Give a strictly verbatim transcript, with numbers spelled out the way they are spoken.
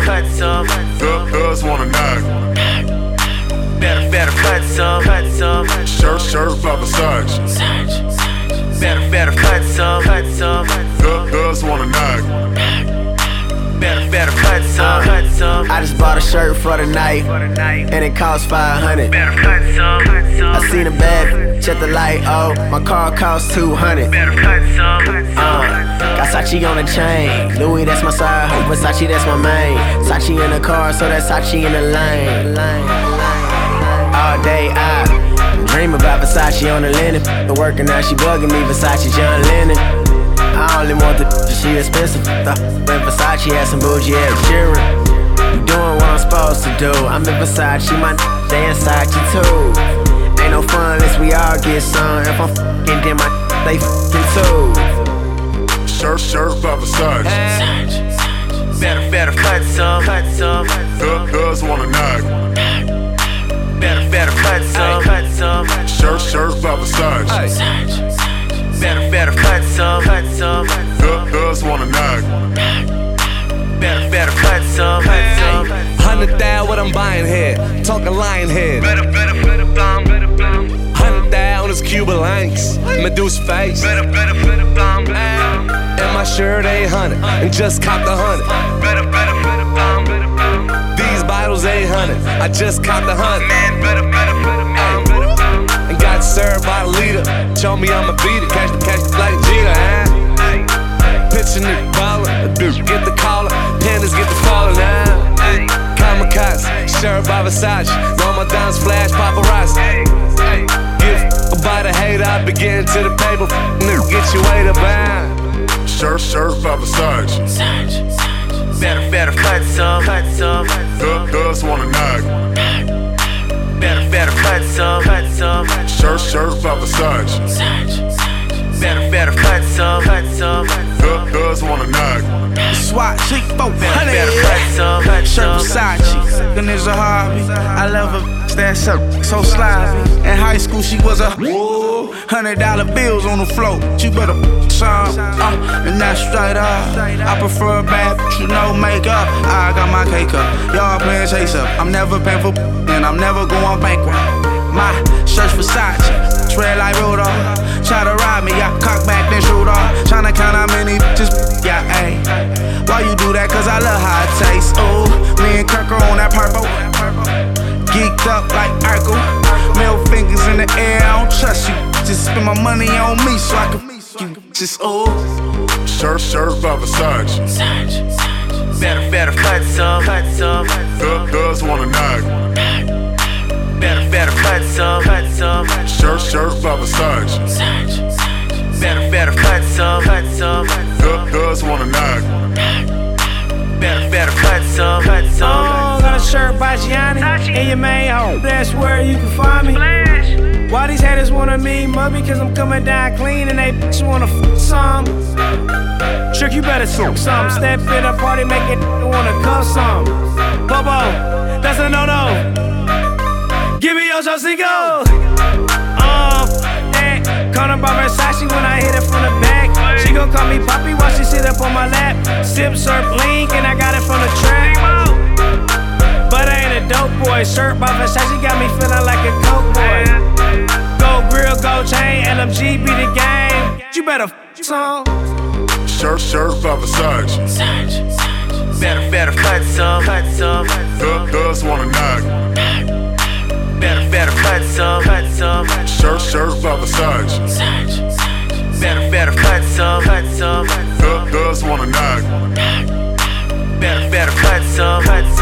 cut some. Thugs wanna knock. Better, better cut some, cut some. Shirt, shirt by Versace. Better, better cut some, cut some. Thugs wanna knock. Better, better cut some, cut some. I just bought a shirt for the night, and it cost five hundred. Better cut some, cut some. I seen a bad, check the light, oh, my car cost two hundred. Better cut some, cut some. Uh, got Sachi on the chain, Louis that's my side, Versace that's my main. Sachi in the car, so that's Sachi in the lane. All day I dream about Versace on the linen. The working out, she bugging me, Versace John Lennon. I only want the she expensive. The when Versace has some bougie ass cheering. You doing what I'm supposed to do. I'm in Versace, my they in Sachi too. Ain't no fun unless we all get some. If I'm f***ing, then my they f***ing too. Shirt, shirt by Versace. Better, better cut some, cut some. Thugs wanna knock. Better, better cut some, cut some. Shirt, shirt by Versace. Better, better cut some, cut some. Thugs wanna knock. Better, better cut some, cut some. Hundred thou what I'm buying here, talking lion head. Better, better, better, bomb, better, bomb. Hundred thou on his Cuban links, Medusa face. Better, better, better, bomb, better, bomb. And my shirt eight hundred, and just copped a hundred. Better, better, better, bomb, better, bomb. These bottles eight hundred, I just copped a hundred. Man, better, better, better, bomb, better, bomb. And got served by a leader, told me I'ma beat it, catch the catch the like Jeter, huh? Pitching the baller, get the caller, pandas get the falling now. Kamikaze, shirt by Versace, roll my diamonds flash paparazzi. Give a by the hater, I begin to the paper, nigga get your weight up, huh? Shirt, shirt by Versace. Better, better cut some, cut some. Thugs wanna knock. Better, better cut some, cut some. Shirt, shirt by Versace. Better, better cut some, cut some. Thugs wanna knock. SWAT, chick, four Better, hundred. better cut some, cut Shirt some. Versace, then is a hobby. I love her, that's up, so sloppy. In high school, she was a hundred dollar bills on the floor. She better some, uh, and that's straight up. I prefer a bad, you know, makeup. I got my cake up, y'all playing chase up. I'm never paying for, and I'm never going bankrupt. My shirt's Versace, tread like Rudolph. Try to ride me, I cock back then shoot off. Tryna count how many bitches, yeah, ayy. Why you do that? Cause I love how it tastes. Ooh, me and Kirk are on that purple. Geeked up like Urkel. Middle fingers in the air, I don't trust you. Just spend my money on me so I can you. Just ooh. Shirt, shirt by Versace. Better, better cut some, cut some. Thugs wanna knock. Better, better cut some, cut some. Shirt, shirt by Versace. Better, better cut some, cut some. Thugs wanna knock. Better, better cut some, cut some. Oh, got a shirt by Gianni in your main home. That's where you can find me. Why these haters wanna me mug me? Cause I'm coming down clean and they bitch wanna f some. Trick, you better suck some. Step in a party, make it wanna cuff some. Bobo, that's a no-no. Give me your Josico. Um, eh, call her by Versace when I hit it from the back. She gon' call me Poppy while she sit up on my lap. Sip, surf, link, and I got it from the track. But I ain't a dope boy. Shirt by Versace got me feeling like a coke boy. Go grill, go chain, L M G be the game. You better f some. Shirt, shirt by Versace. Better, better cut some, cut some. Thugs wanna knock. Better, better cut some, cut some. Shirt, shirt by Versace. Better, better cut some, cut some. Thugs wanna knock. Better, better cut some, cut some.